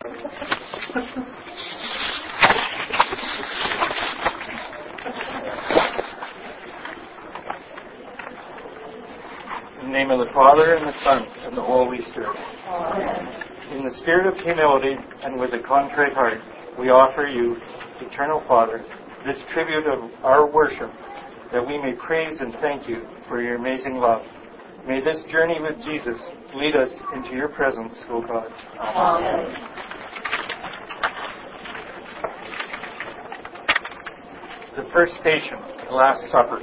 In the name of the Father, and the Son, and the Holy Spirit. Amen. In the spirit of humility and with a contrite heart, we offer you, Eternal Father, this tribute of our worship, that we may praise and thank you for your amazing love. May this journey with Jesus lead us into your presence, O God. Amen. The first station, the Last Supper.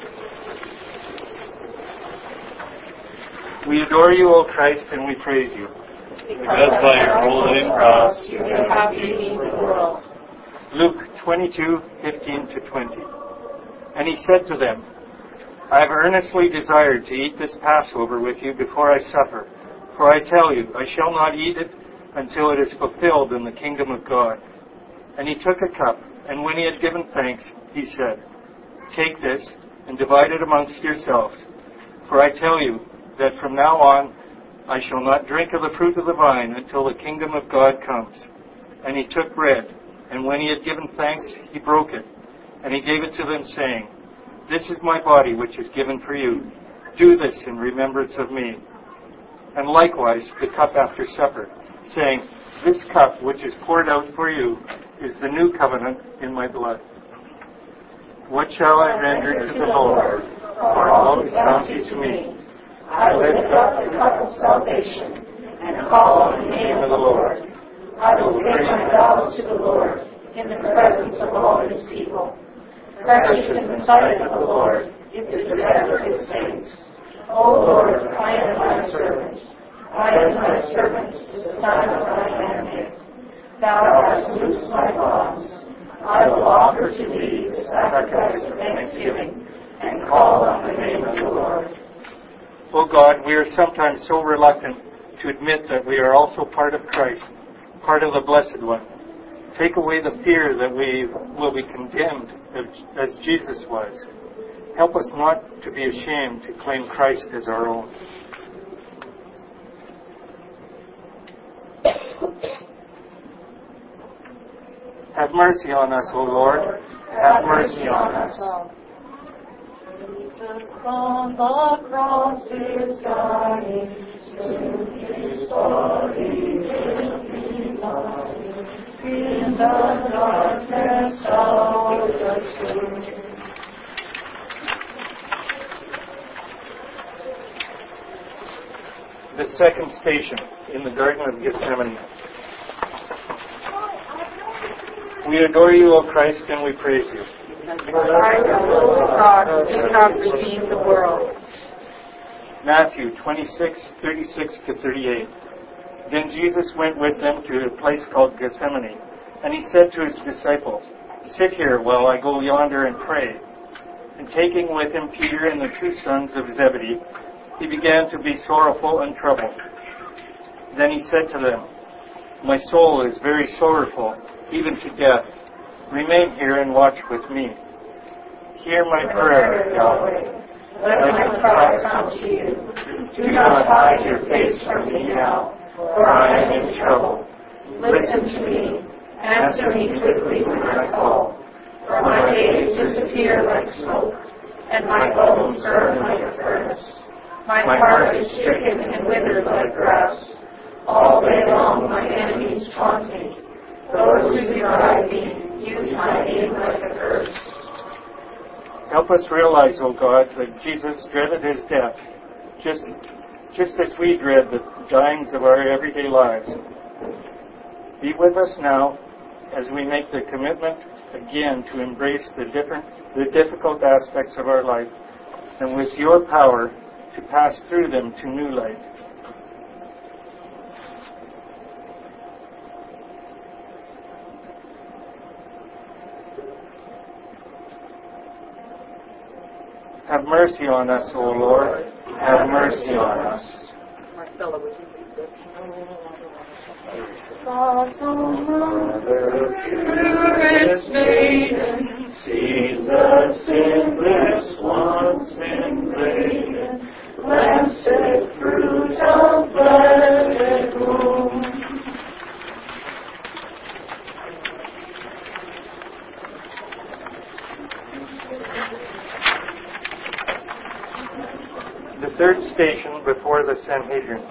We adore you, O Christ, and we praise you. Because by your holy cross you have redeemed the world. Luke 22:15-20. And he said to them, I have earnestly desired to eat this Passover with you before I suffer. For I tell you, I shall not eat it until it is fulfilled in the kingdom of God. And he took a cup, and when he had given thanks, he said, Take this and divide it amongst yourselves. For I tell you that from now on I shall not drink of the fruit of the vine until the kingdom of God comes. And he took bread, and when he had given thanks, he broke it, and he gave it to them, saying, This is my body which is given for you. Do this in remembrance of me. And likewise the cup after supper, saying, This cup which is poured out for you is the new covenant in my blood. What shall I render to the Lord for all his bounty to me? I lift up the cup of salvation and call on the name of the Lord. I will pay my vows to the Lord in the presence of all his people. Precious in the sight of the Lord is the death of his saints. O Lord, I am thy servant. I am thy servant, the son of thy handmaid. Thou hast loosed my bonds. I will offer to thee the sacrifice of thanksgiving and call on the name of the Lord. O God, we are sometimes so reluctant to admit that we are also part of Christ, part of the Blessed One. Take away the fear that we will be condemned as Jesus was. Help us not to be ashamed to claim Christ as our own. Have mercy on us, O Lord. Have mercy on us. On the cross is dying, soon his body will be lying in the darkness of the tomb. The second station, in the Garden of Gethsemane. We adore you, O Christ, and we praise you. By your holy cross you have redeemed the world. Matthew 26:36-38. Then Jesus went with them to a place called Gethsemane, and he said to his disciples, Sit here while I go yonder and pray. And taking with him Peter and the two sons of Zebedee, he began to be sorrowful and troubled. Then he said to them, My soul is very sorrowful, even to death. Remain here and watch with me. Hear my prayer, Yahweh. Let my cry come to you. Do not hide your face from me now, for I am in trouble. Listen to me. Answer me quickly when I call. For my days disappear like smoke, and my bones burn like a furnace. My heart is stricken and withered like grass. All day long my enemies taunt me. Those who deride me use my name like a curse. Help us realize, O God, that Jesus dreaded his death, just as we dread the dyings of our everyday lives. Be with us now as we make the commitment again to embrace the difficult aspects of our life, and with your power to pass through them to new light. Have mercy on us, O Lord. Have mercy on us. Marcella, would you read this? God's own mother, purest maiden, sees the sinless once invaded, blessed fruit of blessed womb. Third station, before the Sanhedrin.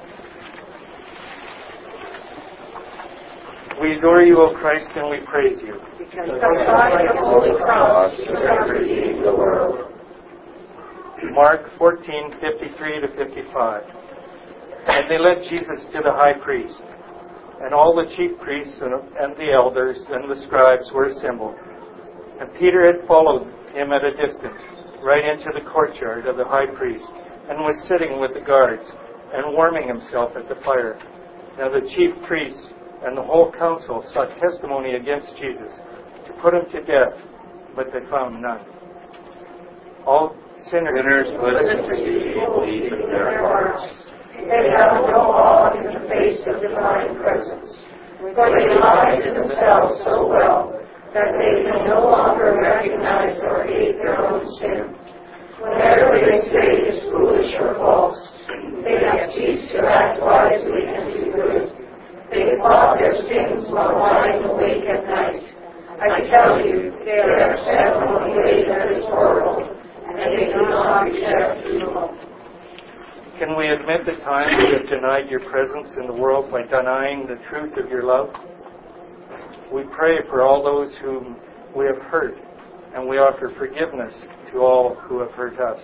We adore you, O Christ, and we praise you. Because by the holy cross you have redeemed the world. Mark 14:53 to 55. And they led Jesus to the high priest, and all the chief priests and the elders and the scribes were assembled. And Peter had followed him at a distance, right into the courtyard of the high priest, and was sitting with the guards, and warming himself at the fire. Now the chief priests and the whole council sought testimony against Jesus, to put him to death, but they found none. All sinners listen to you, believe in their hearts. They have no awe in the face of divine presence, for they lie to themselves so well that they can no longer recognize or hate their own sin. Whatever they say is foolish or false, they have ceased to act wisely and do good. They plot their sins while lying awake at night. I tell you, they are set on a way that is horrible, and they do not reject evil. Can we admit the time we have denied your presence in the world by denying the truth of your love? We pray for all those whom we have hurt, and we offer forgiveness to all who have hurt us.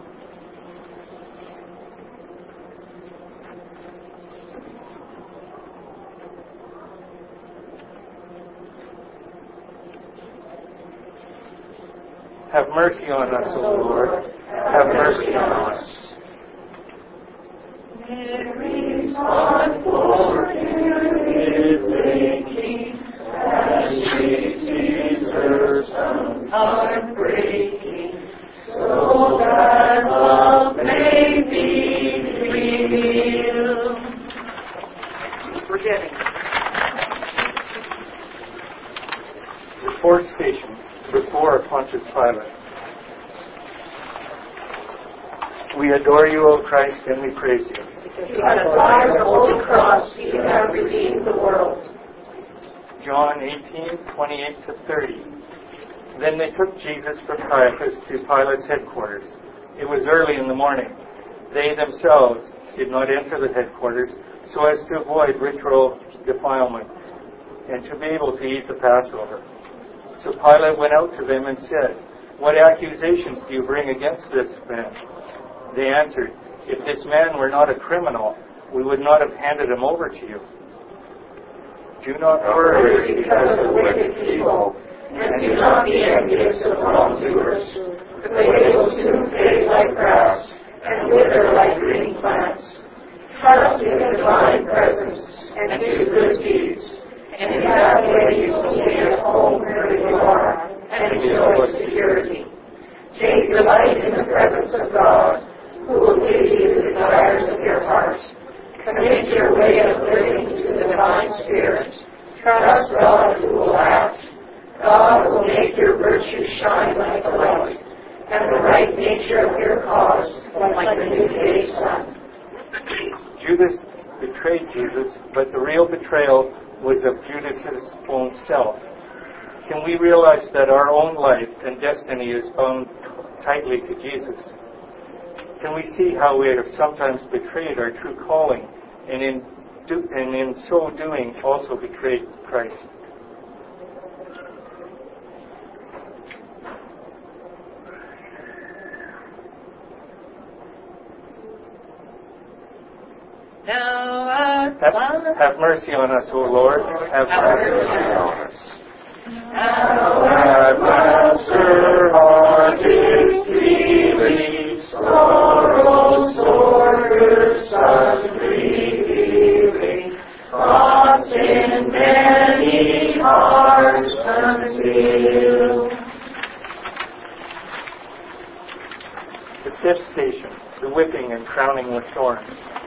Have mercy on us, O Lord. Have mercy on us. Mary's heart for him is aching, as she sees her son's heart breaking, so that love may be revealed. Forgetting. The fourth station, before Pontius Pilate. We adore you, O Christ, and we praise you. Because by the holy cross you have redeemed the world. John 18:28 to 30. Then they took Jesus from Caiaphas to Pilate's headquarters. It was early in the morning. They themselves did not enter the headquarters so as to avoid ritual defilement and to be able to eat the Passover. So Pilate went out to them and said, "What accusations do you bring against this man?" They answered, "If this man were not a criminal, we would not have handed him over to you." Do not worry because of wicked people, and do not be envious of wrongdoers, for they will soon fade like grass and wither like green plants. Trust in the divine presence and do good deeds, and in that way you will be at home where you are and enjoy security. Take delight in the presence of God, who will give you the desires of your heart. Commit your way of living to the divine Spirit. Trust God, who will act. God will make your virtue shine like the light, and the right nature of your cause like the noonday sun. Judas betrayed Jesus, but the real betrayal was of Judas's own self. Can we realize that our own life and destiny is bound tightly to Jesus? Can we see how we have sometimes betrayed our true calling, and in so doing also betrayed Christ? Now have mercy on us, O Lord. Have mercy on us. Now at last her heart is grieving, sorrow sore her Son revealing, thoughts in many hearts concealed. The fifth station, the whipping and crowning with thorns.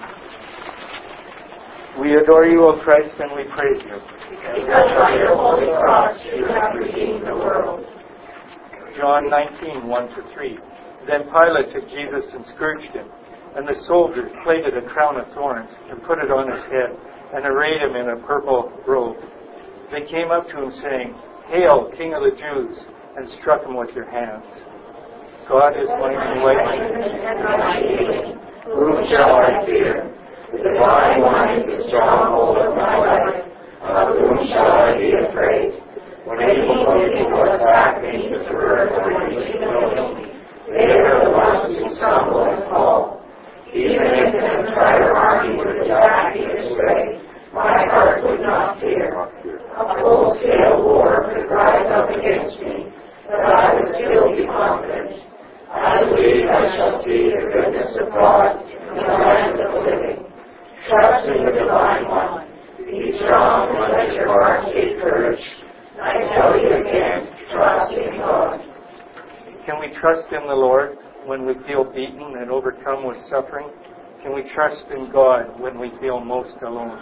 We adore you, O Christ, and we praise you. Because by your holy cross you have redeemed the world. John 19:1 to 3. Then Pilate took Jesus and scourged him, and the soldiers plaited a crown of thorns and put it on his head, and arrayed him in a purple robe. They came up to him, saying, "Hail, King of the Jews!" and struck him with their hands. God is going to wipe Whom shall I fear? The Divine One is the stronghold of my life. Of whom shall I be afraid? When evil people attack me to pervert me to kill me, they are the ones who stumble and fall. Even if an entire army would attack me astray, my heart would not fear. A full-scale war could rise up against me, but I would still be confident. I believe I shall see the goodness of God in the land of the living. Trust in the Divine One. Be strong and let your heart take courage. I tell you again, trust in God. Can we trust in the Lord when we feel beaten and overcome with suffering? Can we trust in God when we feel most alone?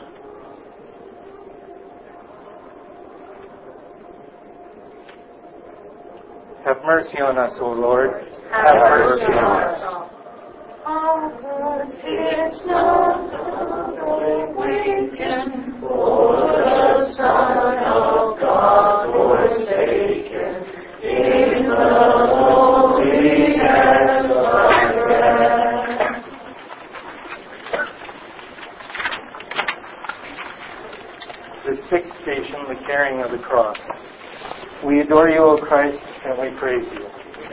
Have mercy on us, O Lord. Have mercy on us. It's not awakened for the Son of God forsaken in the loneliness of rest. The sixth station, the carrying of the cross. We adore you, O Christ, and we praise you.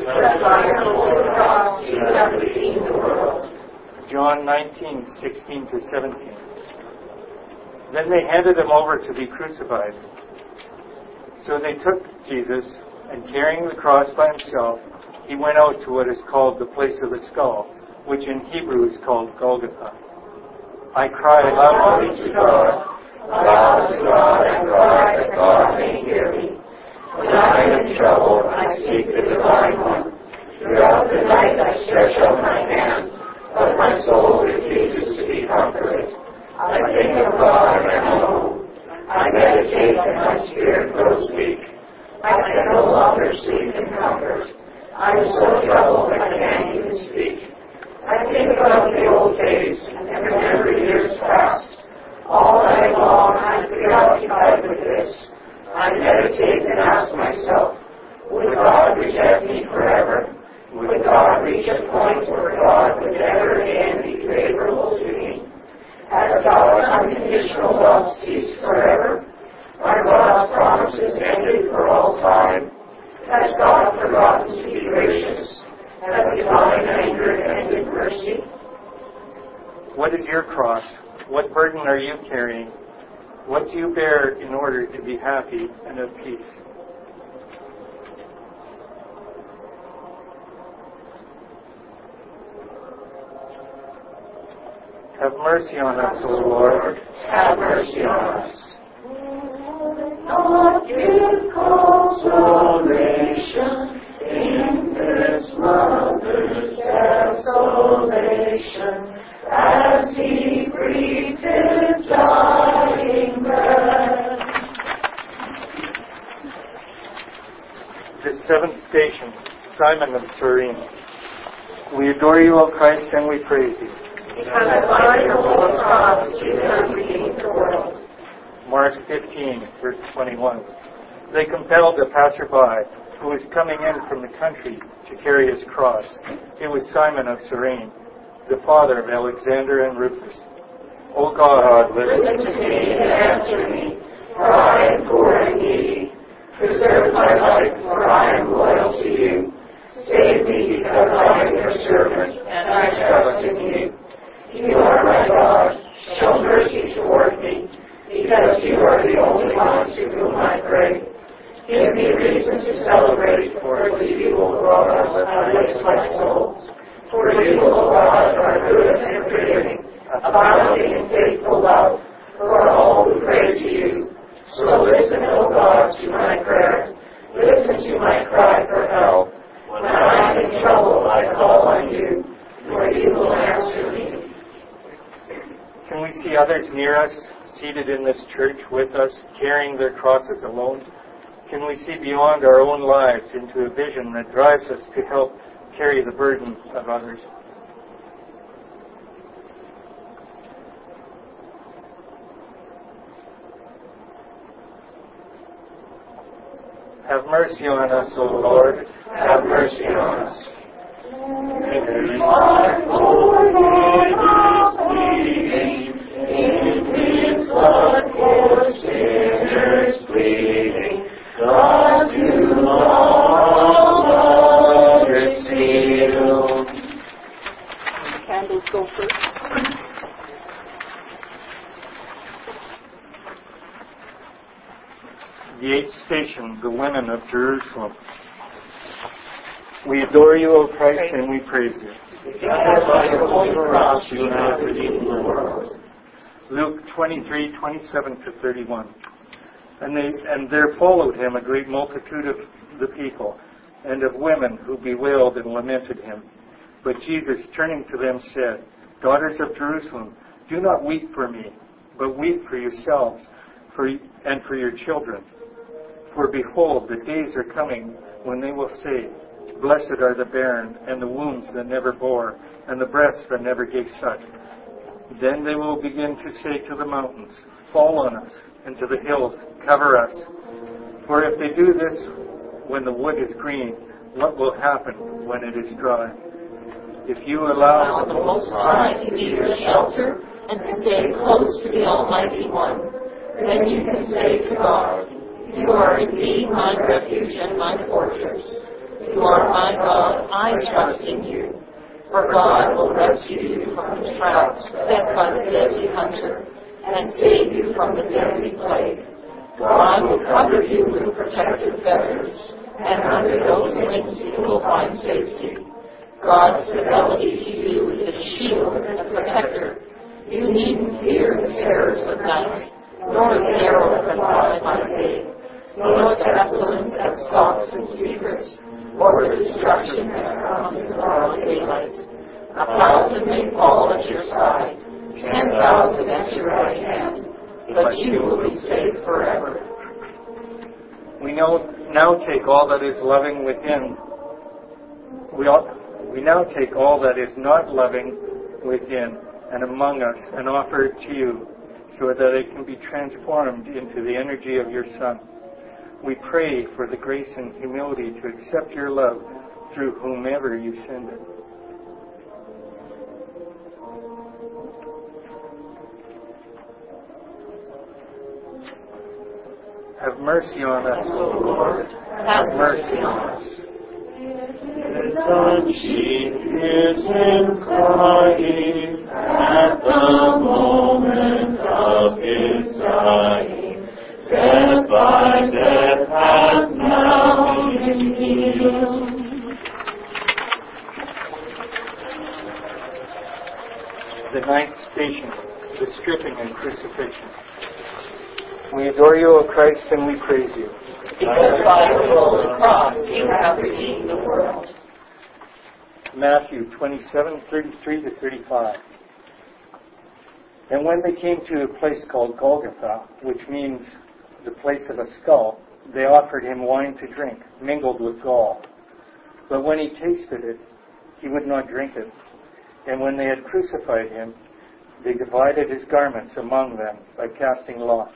John 19:16-17. Then they handed him over to be crucified. So they took Jesus, and carrying the cross by himself, he went out to what is called the place of the skull, which in Hebrew is called Golgotha. I cry loudly to God, aloud to God, and cry that God may hear me. When I am in trouble, I seek the Divine One. Throughout the night I stretch out my hand, but my soul refuses to be comforted. I think of God and am alone. I meditate and my spirit grows weak. I can no longer sleep in comfort. I am so troubled I can't even speak. I think of the old days and remember years past. All night long I'm preoccupied with this. I meditate and ask myself, would God reject me forever? Would God reach a point where God would ever again be favorable to me? Has God's unconditional love ceased forever? Are God's promises ended for all time? Has God forgotten to be gracious? Has divine anger ended mercy? what is your cross? What burden are you carrying? What do you bear in order to be happy and at peace? Have mercy on us, O Lord. Have mercy on us. Lord, give consolation in this mother's desolation, as he breathes his dying breath. The seventh station, Simon of Cyrene. We adore you, O Christ, and we praise you. Because by your holy cross you have redeemed the world. Mark 15, verse 21. They compelled a passerby who was coming in from the country to carry his cross. It was Simon of Cyrene, the father of Alexander and Rufus. O God, listen to me and answer me, for I am poor and needy. Preserve my life, for I am loyal to you. Save me, because I am your servant, and I trust in you. You are my God. Show mercy toward me, because you are the only one to whom I pray. Give me reason to celebrate, for you, O God, have lifted my soul. For you, O God, are good and forgiving, abounding in faithful love, for all who pray to you. So listen, O God, to my prayer. Listen to my cry for help. When I am in trouble, I call on you, for you will answer me. can we see others near us, seated in this church with us, carrying their crosses alone? Can we see beyond our own lives into a vision that drives us to help carry the burden of others? Have mercy on us, O Lord. Have mercy on us. Our Lord, The eighth station, the women of Jerusalem. We adore you, O Christ, and we praise you. Because by your holy cross you have redeemed the world. Luke 23:27-31. And there followed him a great multitude of the people, and of women who bewailed and lamented him. But Jesus, turning to them, said, Daughters of Jerusalem, do not weep for me, but weep for yourselves and for your children. For behold, the days are coming when they will say, Blessed are the barren, and the wombs that never bore, and the breasts that never gave suck. Then they will begin to say to the mountains, Fall on us, and to the hills, Cover us. For if they do this when the wood is green, what will happen when it is dry? If you allow the Most High to be your shelter and to stay close to the Almighty One, then you can say to God, You are indeed my refuge and my fortress. You are my God, I trust in you. For God will rescue you from the trap set by the deadly hunter and save you from the deadly plague. God will cover you with protective feathers, and under those wings you will find safety. God's fidelity to you is a shield and a protector. You needn't fear the terrors of night, nor the arrows that fly by day, nor the pestilence that stalks in secret, or the destruction that comes in broad daylight. 1,000 may fall at your side, 10,000 at your right hand, but you will be safe forever. We now take all that is loving within. We now take all that is not loving within and among us and offer it to you, so that it can be transformed into the energy of your Son. We pray for the grace and humility to accept your love through whomever you send it. Have mercy on us, O Lord. Have mercy on us. The sheep is in crying at the moment of his dying. Death by death has now been healed. The ninth station, the stripping and crucifixion. We adore you, O Christ, and we praise you. Because by your holy cross you have redeemed the world. Matthew 27:33-35. And when they came to a place called Golgotha, which means the place of a skull, they offered him wine to drink, mingled with gall. But when he tasted it, he would not drink it. And when they had crucified him, they divided his garments among them by casting lots.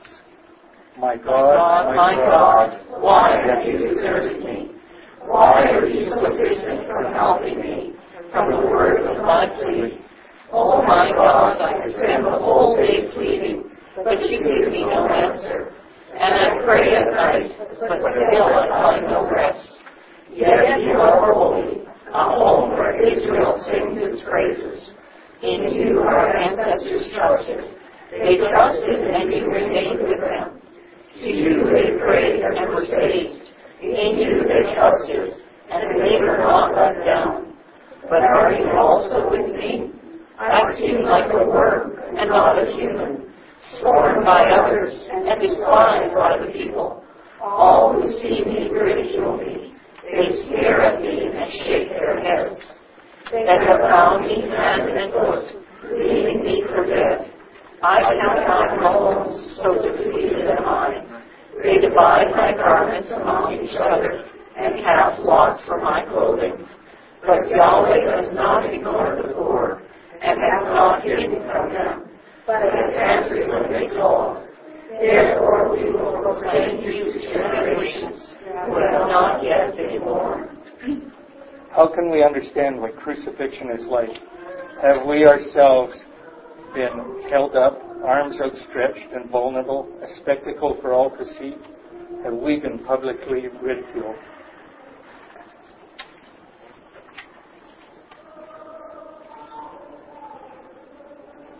My God, my God, why have you deserted me? Why are you so distant from helping me, from the word of my plea? Oh my God, I spend the whole day pleading, but you give me no answer. And I pray at night, but still I find no rest. Yet you are holy, a home where Israel sings its praises. In you our ancestors trusted. They trusted and you remained with them. To you they prayed and were saved. In you they trusted, and they were not let down. But are you also with me? I seem like a worm and not a human, scorned by others and despised by the people. All who see me ridicule me. They stare at me and shake their heads. They have bound me hand and foot, leaving me for dead. I count my bones, so defeated am I. They divide my garments among each other and cast lots for my clothing. But Yahweh does not ignore the poor and has not hidden from them, but has answered when they call. Therefore we will proclaim you to generations who have not yet been born. how can we understand what crucifixion is like? Have we ourselves been held up, arms outstretched and vulnerable, a spectacle for all to see? Have we been publicly ridiculed?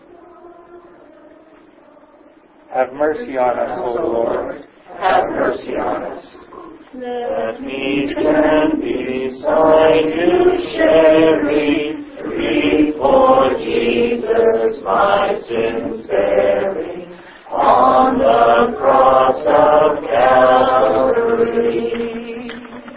Have mercy on us, O Lord. Have mercy knees and beside you, Sherry, before Jesus my sins bearing, on the cross of Calvary.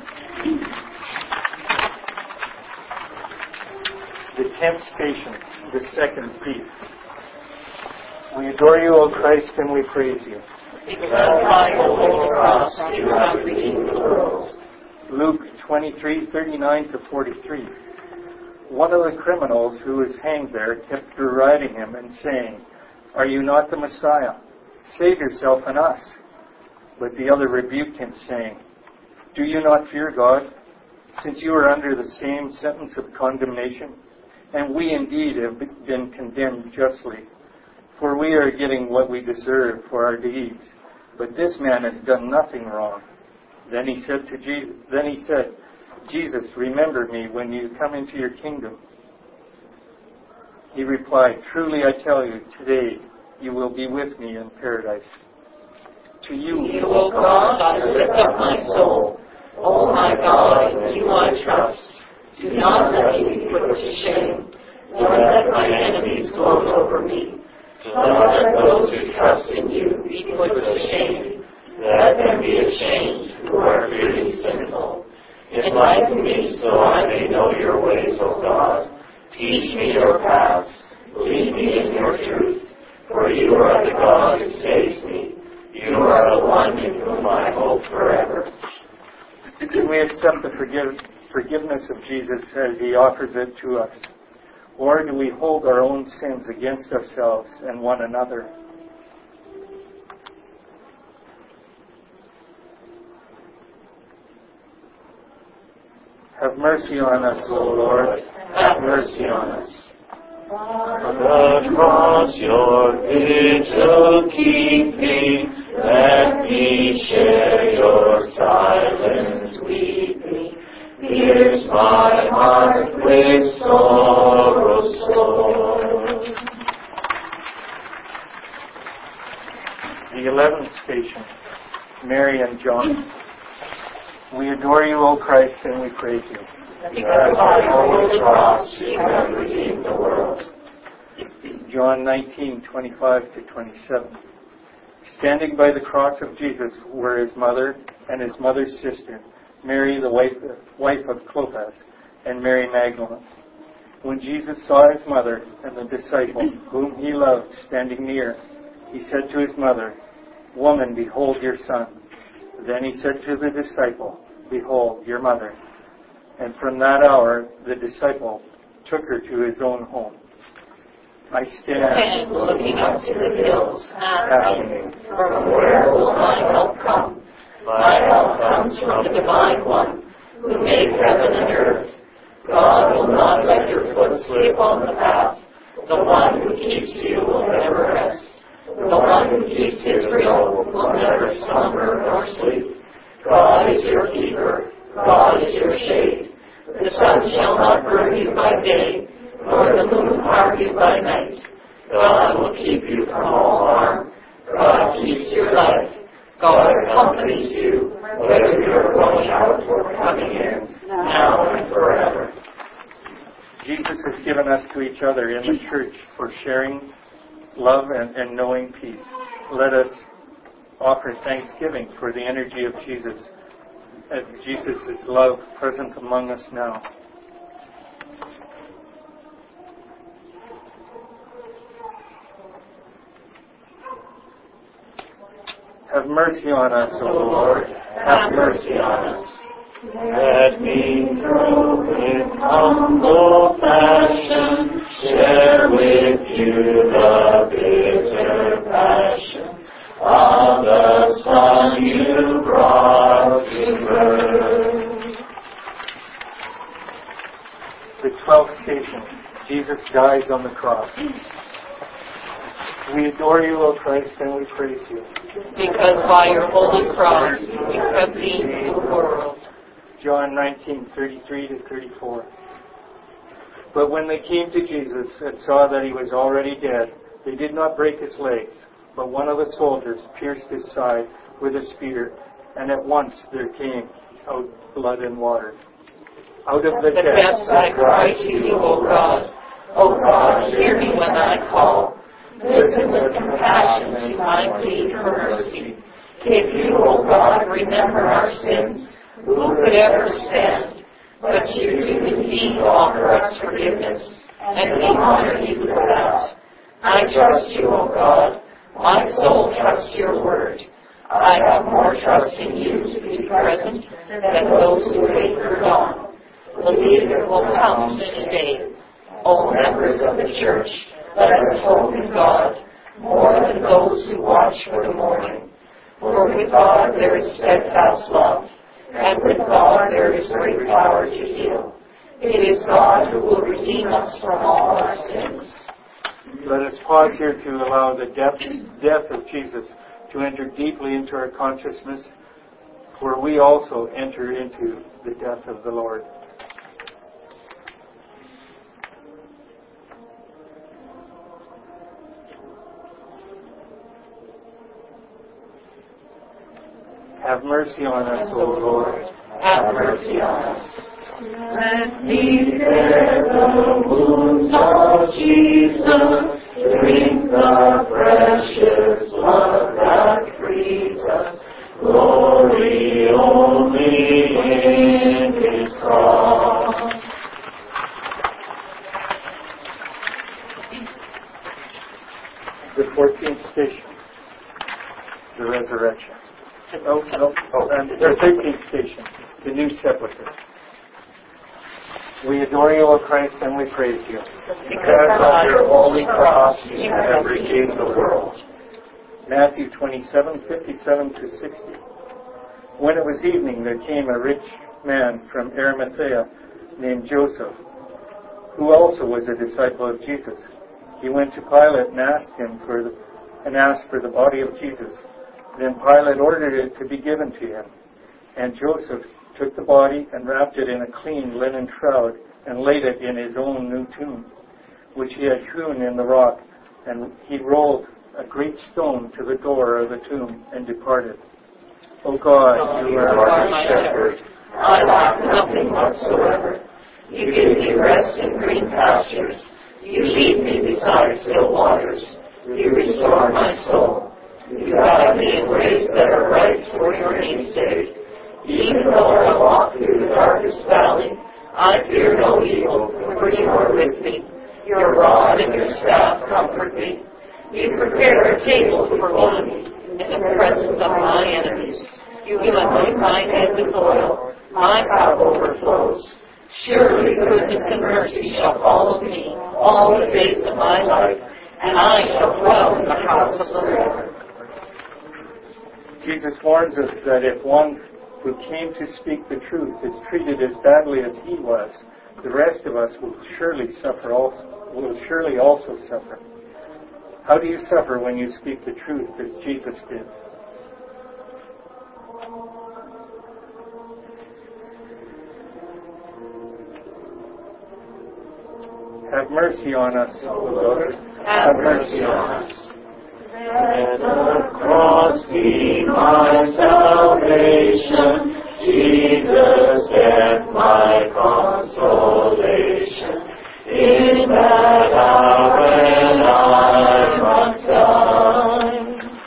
The 10th station, the second thief. We adore you, O Christ, and we praise you. Because by the holy cross you have redeemed the world. Luke 23:39-43. One of the criminals who was hanged there kept deriding him and saying, "Are you not the Messiah? Save yourself and us." But the other rebuked him, saying, "Do you not fear God, since you are under the same sentence of condemnation? And we indeed have been condemned justly, for we are getting what we deserve for our deeds. But this man has done nothing wrong." Then he said, "Jesus, remember me when you come into your kingdom." He replied, "Truly I tell you, today you will be with me in paradise." To you, O God, I lift up my soul. O my God, in you I trust. Do not let me be put to shame. Nor let my enemies gloat over me. Do not let those who trust in you be put to shame. Let them be ashamed who are really sinful. Enlighten me so I may know your ways, O God. Teach me your paths. Lead me in your truth. For you are the God who saves me. You are the one in whom I hope forever. Can we accept the forgiveness of Jesus as he offers it to us? Or do we hold our own sins against ourselves and one another? Have mercy on us, O Lord. Have mercy on us. On the cross your vigil keeping, let me share your silent weeping. Pierce my heart with sorrow's sword. The 11th station, Mary and John. We adore you, O Christ, and we praise you. Because by the holy cross you have redeemed the world. John 19:25-27. Standing by the cross of Jesus were his mother and his mother's sister, Mary the wife of Clopas, and Mary Magdalene. When Jesus saw his mother and the disciple whom he loved standing near, he said to his mother, "Woman, behold your son." Then he said to the disciple, "Behold your mother." And from that hour the disciple took her to his own home. I stand looking up to the hills, asking, from where will my help come? My help comes from the Divine One, who made heaven and earth. God will not let your foot slip on the path. The one who keeps you will never rest. The one who keeps Israel will never slumber nor sleep. God is your keeper. God is your shade. The sun shall not burn you by day, nor the moon harm you by night. God will keep you from all harm. God keeps your life. God accompanies you, whether you are going out or coming in, now and forever. Jesus has given us to each other in the church for sharing love and knowing peace. Let us offer thanksgiving for the energy of Jesus, as Jesus' love present among us now. Have mercy on us, O Lord. Have mercy on us. Let me through with humble passion share with you the bitter passion of the Son you brought to birth. The 12th station, Jesus dies on the cross. We adore you, O Christ, and we praise you. Because by your holy cross you have redeemed the world. John 19:33-34. But when they came to Jesus and saw that he was already dead, they did not break his legs, but one of the soldiers pierced his side with a spear, And at once there came out blood and water. Out of the depths I cry to you, O God. O God, hear me when I call. Listen with compassion to my plea for mercy. If you, O God, remember our sins, who could ever stand? But you do indeed offer us forgiveness, and we honor you for that. I trust you, O God. My soul trusts your word. I have more trust in you to be present than those who wait for dawn. Believe it will come this day. O members of the church, let us hope in God more than those who watch for the morning. For with God there is steadfast love, and with God there is great power to heal. It is God who will redeem us from all our sins. Let us pause here to allow the death of Jesus to enter deeply into our consciousness, where we also enter into the death of the Lord. Have mercy on us, O Lord. Have mercy on us. Let me bear the wounds of Jesus, drink the precious blood that frees us. Glory only in His cross. The 14th station, the resurrection. The 13th station, the new sepulchre. We adore you, O Christ, and we praise you. Because by your holy cross you have redeemed the world. Matthew 27:57 to 60. When it was evening, there came a rich man from Arimathea named Joseph, who also was a disciple of Jesus. He went to Pilate and asked for the body of Jesus. Then Pilate ordered it to be given to him. And Joseph took the body and wrapped it in a clean linen shroud and laid it in his own new tomb, which he had hewn in the rock. And he rolled a great stone to the door of the tomb and departed. O God, you are my shepherd. I lack nothing whatsoever. You give me rest in green pastures. You lead me beside still waters. You restore my soul. You guide me in ways that are right for your name's sake. Even though I walk through the darkest valley, I fear no evil, for you are with me. Your rod and your staff comfort me. You prepare a table before me in the presence of my enemies. You anoint my head with oil. My cup overflows. Surely goodness and mercy shall follow me all the days of my life, and I shall dwell in the house of the Lord. Jesus warns us that if one who came to speak the truth is treated as badly as he was, the rest of us will surely also suffer. How do you suffer when you speak the truth as Jesus did? Have mercy on us, O Lord. Have mercy on us. Let the cross be my salvation, Jesus' death my consolation. In that hour when I must die.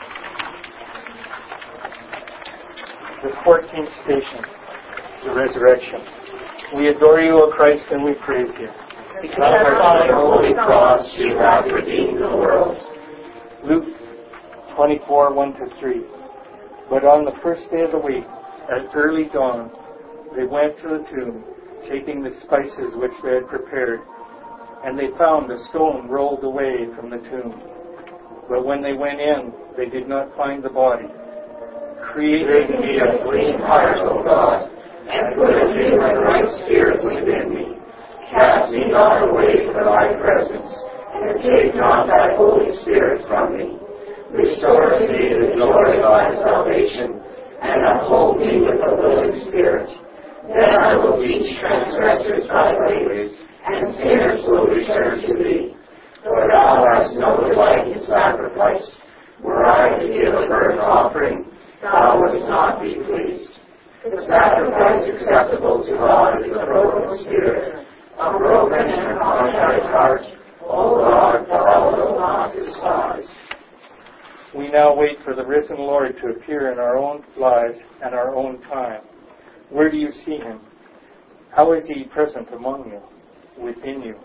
The 14th station, the resurrection. We adore you, O Christ, and we praise you. Because by your holy cross you have redeemed the world. Luke 24:1-3. But on the first day of the week, at early dawn, they went to the tomb, taking the spices which they had prepared, and they found the stone rolled away from the tomb. But when they went in, they did not find the body. Create in me a clean heart, O God, and put a new and right spirit within me. Cast me not away from thy presence, and take not thy Holy Spirit from me. Restore to me the joy of thy salvation, and uphold me with a willing spirit. Then I will teach transgressors thy ways, and sinners will return to thee. For thou hast no delight in sacrifice. Were I to give a burnt offering, thou wouldst not be pleased. The sacrifice acceptable to God is a broken spirit, a broken and contrite heart. O God, thou wilt not despise. We now wait for the risen Lord to appear in our own lives and our own time. Where do you see him? How is he present among you, within you?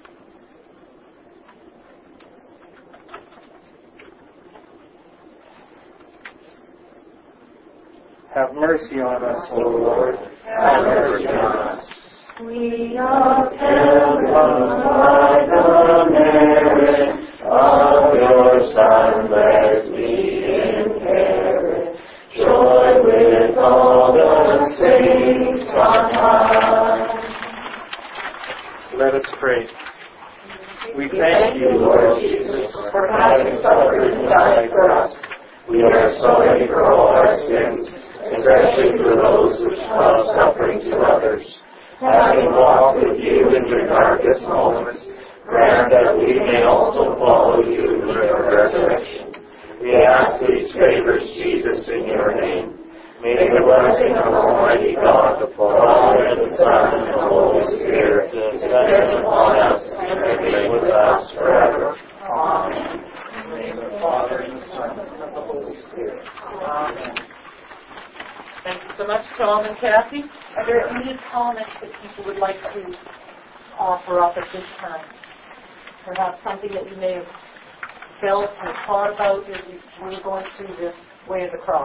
Have mercy on us, O Lord. Have mercy on us. We are pilgrims by the merit of your Son, let me inherit joy with all the saints on high. Let us pray. We thank you, Lord Jesus, for having suffered and died for us. We are sorry for all our sins, especially for those which cause suffering to others. Having walked with you in your darkest moments, grant that we may also follow you in your resurrection. We ask these favors, Jesus, in your name. May the blessing of Almighty God, the Father, and the Son, and the Holy Spirit descend upon us and remain with us forever. Amen. In the name of the Father, and the Son, and the Holy Spirit. Amen. Thank you so much, Tom and Kathy. Are there any comments that people would like to offer up at this time? Perhaps something that you may have felt or thought about as you were going through the way of the cross?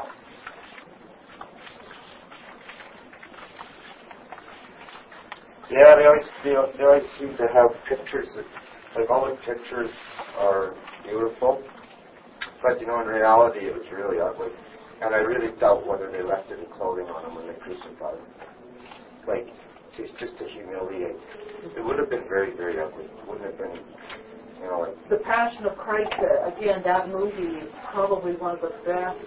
Yeah, they always seem to have pictures like all the pictures are beautiful, but in reality it was really ugly. And I really doubt whether they left any clothing on him when they crucified him. Like, it's just to humiliate. It would have been very, very ugly. It wouldn't have been, like... The Passion of Christ, again, that movie is probably one of the best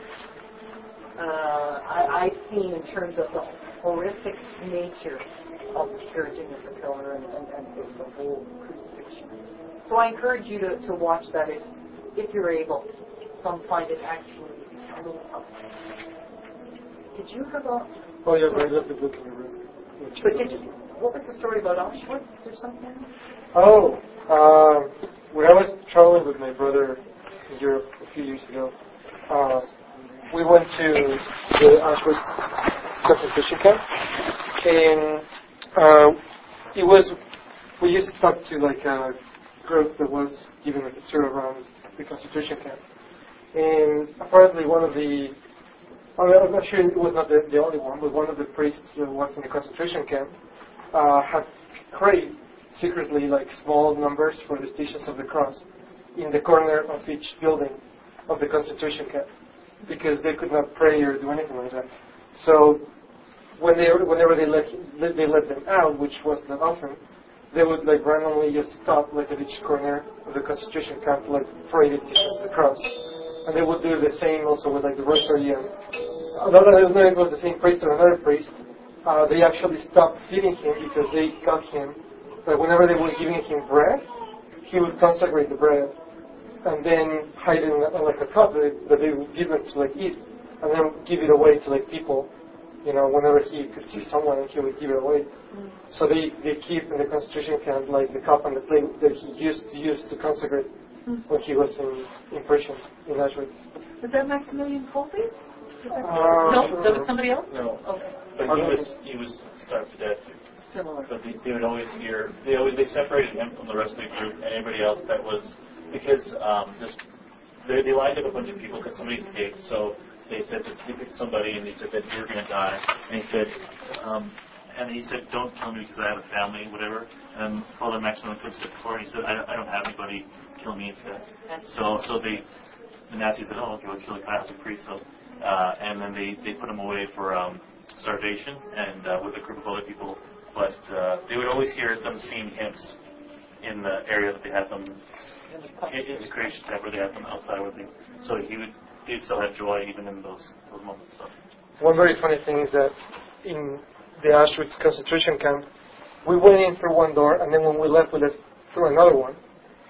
I've seen in terms of the horrific nature of the scourging of the pillar and the whole crucifixion. So I encourage you to watch that if you're able. Some find it actually a little tough. Did you have a... Oh, yeah, but I left the book in the room. But what was the story about Auschwitz or something? Oh, when I was traveling with my brother in Europe a few years ago, we went to the Auschwitz concentration camp, and we used to talk to like a group that was giving a tour around the concentration camp. And apparently I'm not sure it was not the only one, but one of the priests that was in the concentration camp had carried secretly like small numbers for the Stations of the Cross in the corner of each building of the concentration camp, because they could not pray or do anything like that. So whenever they let them out, which was not often, they would like randomly just stop like at each corner of the concentration camp, like pray the Stations of the Cross. And they would do the same also with like the rosary. And although it was the same priest or another priest, they actually stopped feeding him because they got him that whenever they were giving him bread, he would consecrate the bread and then hide it in like a cup that they would give him to like eat, and then give it away to like people. Whenever he could see someone, he would give it away. So they keep in the concentration camp like the cup and the plate that he used to use to consecrate when he was in prison in Auschwitz. Was that Maximilian Kolbe? No, that was somebody else? No. Okay. But he was starved to death too. Similar. But they would always hear, they separated him from the rest of the group and everybody else that was, because they lined up a bunch of people because somebody escaped, so they said that they picked somebody and they said that you're going to die. And he said, don't kill me because I have a family, whatever. And Father Maximilian Kolbe said before, and he said, I don't have anybody, kill me instead. So the Nazis said, oh, okay, we'll kill the Catholic priest. So, and then they put him away for starvation and with a group of other people. But they would always hear them sing hymns in the area that they had them, in the creation tab where they had them outside with them. So he'd still have joy even in those moments. So. One very funny thing is that in the Auschwitz concentration camp, we went in through one door, and then when we left through another one.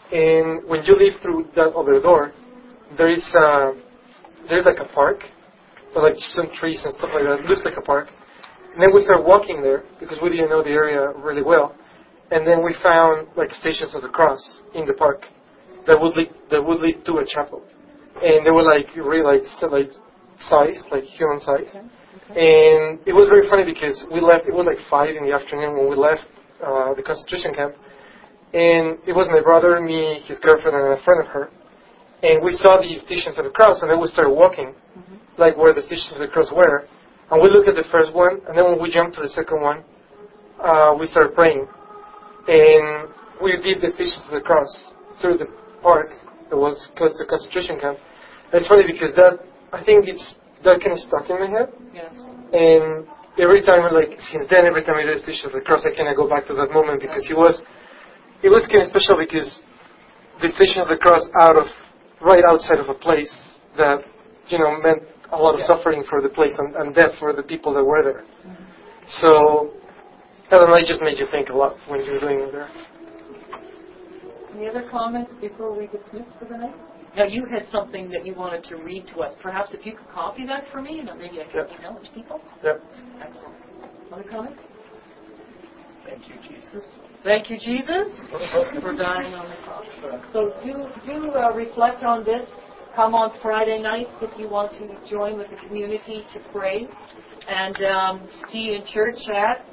And when you leave through that other door, there's like a park, but like some trees and stuff like that. It looks like a park. And then we started walking there because we didn't know the area really well. And then we found like Stations of the Cross in the park that would lead to a chapel. And they were like really like size, like human size. Okay. And it was very funny because we left. It was like 5 in the afternoon when we left the concentration camp. And it was my brother, me, his girlfriend, and a friend of her. And we saw the Stations of the Cross, and then we started walking, like where the Stations of the Cross were. And we looked at the first one, and then when we jumped to the second one, we started praying. And we did the Stations of the Cross through the park that was close to the concentration camp. And it's funny because I think that kind of stuck in my head. Yes. And every time, since then, every time I do the Stations of the Cross, I kind of go back to that moment because it was kind of special because the Station of the Cross right outside of a place that, meant a lot of suffering for the place and death for the people that were there. So, I don't know, it just made you think a lot when you were doing it there. Any other comments before we dismiss for the night? Now, you had something that you wanted to read to us. Perhaps if you could copy that for me, and then maybe I can email it to people? Yep. Excellent. Other comments? Thank you, Jesus. Thank you, Jesus, for dying on the cross. So do reflect on this. Come on Friday night if you want to join with the community to pray. And see you in church at...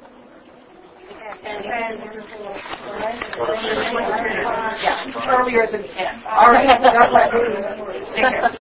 earlier than 10. All right.